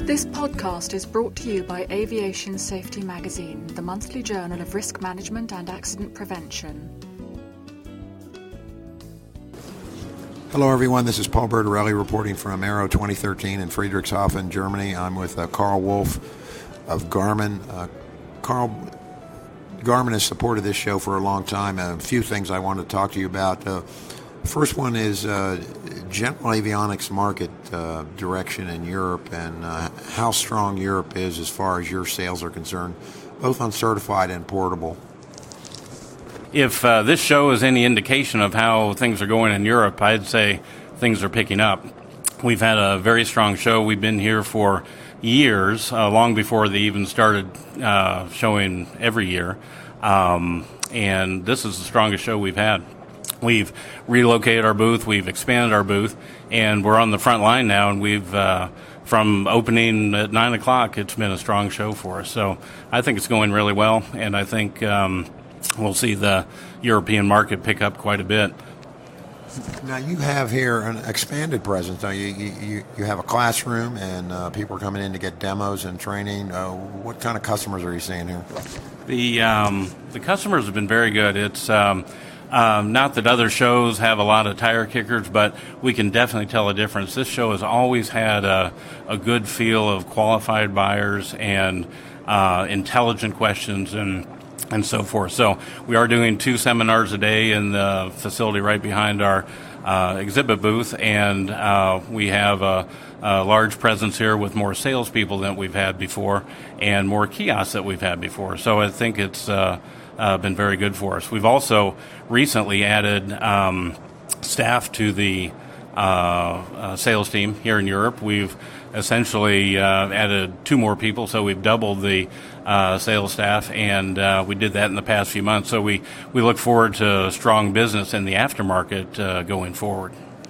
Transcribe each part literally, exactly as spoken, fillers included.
This podcast is brought to you by Aviation Safety Magazine, the monthly journal of risk management and accident prevention. Hello everyone, this is Paul Bertorelli reporting from Aero twenty thirteen in Friedrichshafen, Germany. I'm with uh, Carl Wolf of Garmin. Uh, Carl, Garmin has supported this show for a long time. A few things I want to talk to you about. Uh, first one is uh, general avionics market uh, direction in Europe and uh, how strong Europe is as far as your sales are concerned, both on certified and portable. If uh, this show is any indication of how things are going in Europe, I'd say things are picking up. We've had a very strong show. We've been here for years, uh, long before they even started uh, showing every year. Um, and this is the strongest show we've had. We've relocated our booth, we've expanded our booth, and we're on the front line now, and we've, uh, from opening at nine o'clock, it's been a strong show for us. So I think it's going really well, and I think um, we'll see the European market pick up quite a bit. Now, you have here an expanded presence. Now, you, you, you have a classroom, and uh, people are coming in to get demos and training. Uh, what kind of customers are you seeing here? The, um, the customers have been very good. It's... Um, Um, not that other shows have a lot of tire kickers, but we can definitely tell a difference. This show has always had a, a good feel of qualified buyers and uh, intelligent questions and and so forth. So we are doing two seminars a day in the facility right behind our uh, exhibit booth, and uh, we have a, a large presence here with more salespeople than we've had before and more kiosks that we've had before. So I think it's uh, Uh, been very good for us. We've also recently added um, staff to the uh, uh, sales team here in Europe. We've essentially uh, added two more people, so we've doubled the uh, sales staff, and uh, we did that in the past few months. So we, we look forward to strong business in the aftermarket uh, going forward.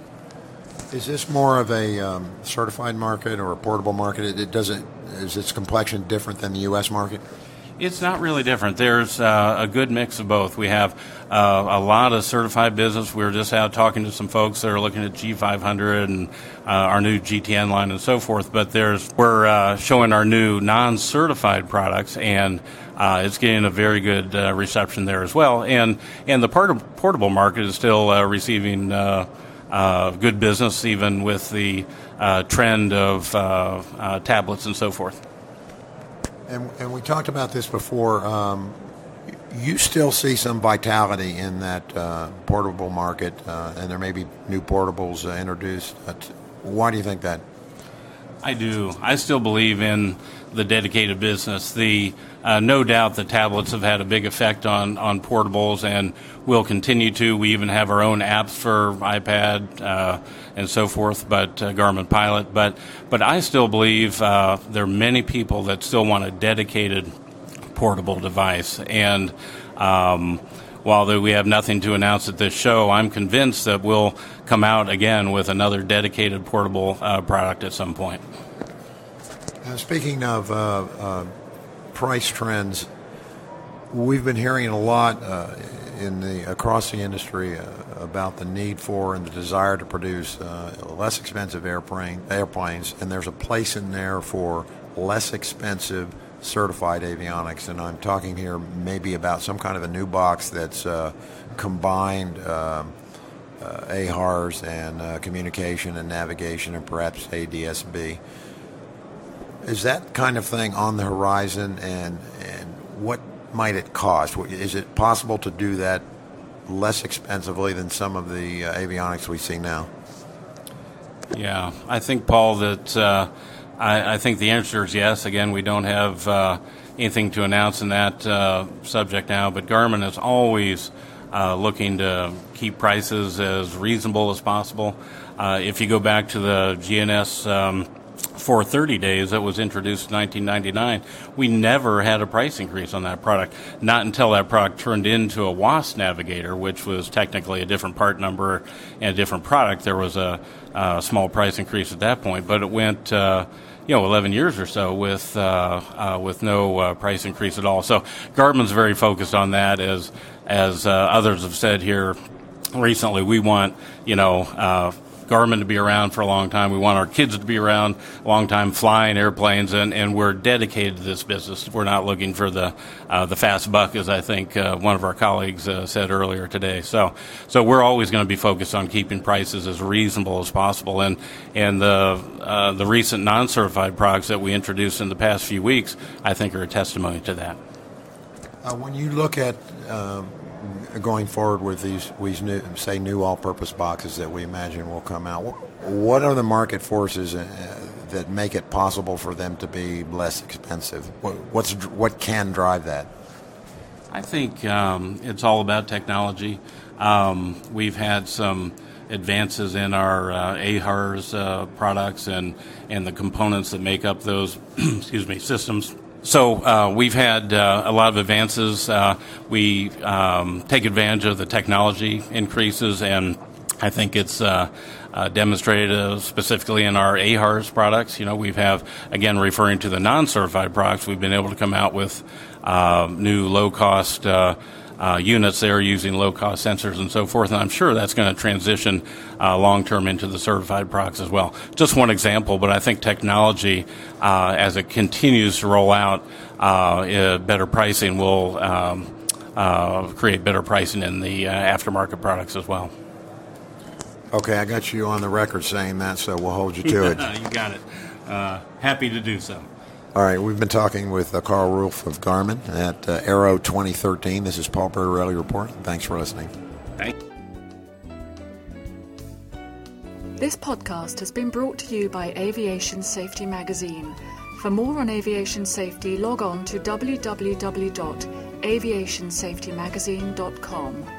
Is this more of a um, certified market or a portable market? It, it doesn't. Is its complexion different than the U S market? It's not really different. There's uh, a good mix of both. We have uh, a lot of certified business. We were just out talking to some folks that are looking at G five hundred and uh, our new G T N line and so forth. But there's we're uh, showing our new non-certified products, and uh, it's getting a very good uh, reception there as well. And and the part of portable market is still uh, receiving uh, uh, good business, even with the uh, trend of uh, uh, tablets and so forth. And, and we talked about this before. Um, you still see some vitality in that uh, portable market, uh, and there may be new portables uh, introduced. Uh, why do you think that? I do. I still believe in the dedicated business. The uh, no doubt the tablets have had a big effect on, on portables and will continue to. We even have our own apps for iPad uh, and so forth, but uh, Garmin Pilot. But but I still believe uh, there are many people that still want a dedicated portable device. And um, while we have nothing to announce at this show, I'm convinced that we'll come out again with another dedicated portable uh, product at some point. Uh, speaking of uh, uh, price trends, we've been hearing a lot uh, in the across the industry uh, about the need for and the desire to produce uh, less expensive airplane airplanes, and there's a place in there for less expensive certified avionics. And I'm talking here maybe about some kind of a new box that's uh, combined um, uh, A H A Rs and uh, communication and navigation and perhaps A D S B. Is that kind of thing on the horizon, and and what might it cost? Is it possible to do that less expensively than some of the uh, avionics we see now? Yeah, I think, Paul, that uh, I, I think the answer is yes. Again, we don't have uh, anything to announce in that uh, subject now, but Garmin is always uh, looking to keep prices as reasonable as possible. Uh, if you go back to the G N S um, four thirty days that was introduced in nineteen ninety-nine, we never had a price increase on that product, not until that product turned into a W A S Navigator, which was technically a different part number and a different product. There was a, a small price increase at that point, but it went uh, you know eleven years or so with uh, uh, with no uh, price increase at all. So Garmin's very focused on that, as as uh, others have said here recently. We want you know uh, Garmin to be around for a long time. We want our kids to be around a long time flying airplanes, and, and we're dedicated to this business. We're not looking for the uh, the fast buck, as I think uh, one of our colleagues uh, said earlier today. So so we're always going to be focused on keeping prices as reasonable as possible. And and the uh, the recent non-certified products that we introduced in the past few weeks, I think, are a testimony to that. Uh, when you look at um, going forward with these, these new, say, new all-purpose boxes that we imagine will come out, what are the market forces uh, that make it possible for them to be less expensive? What, what's what can drive that? I think um, it's all about technology. Um, we've had some advances in our uh, A H R S uh, products and, and the components that make up those excuse me systems. So uh, we've had uh, a lot of advances. Uh, we um, take advantage of the technology increases, and I think it's uh, uh, demonstrated uh, specifically in our A H R S products. You know, we have, again, referring to the non-certified products, we've been able to come out with uh, new low-cost uh, uh, units there using low-cost sensors and so forth, and I'm sure that's going to transition uh, long-term into the certified products as well. Just one example, but I think technology, uh, as it continues to roll out, uh, uh, better pricing will um, uh, create better pricing in the uh, aftermarket products as well. Okay, I got you on the record saying that, so we'll hold you to it. You got it. Uh, happy to do so. All right, we've been talking with uh, Carl Rulf of Garmin at uh, Aero twenty thirteen. This is Paul Berarelli reporting. Thanks for listening. Thank you. This podcast has been brought to you by Aviation Safety Magazine. For more on aviation safety, log on to w w w dot aviation safety magazine dot com.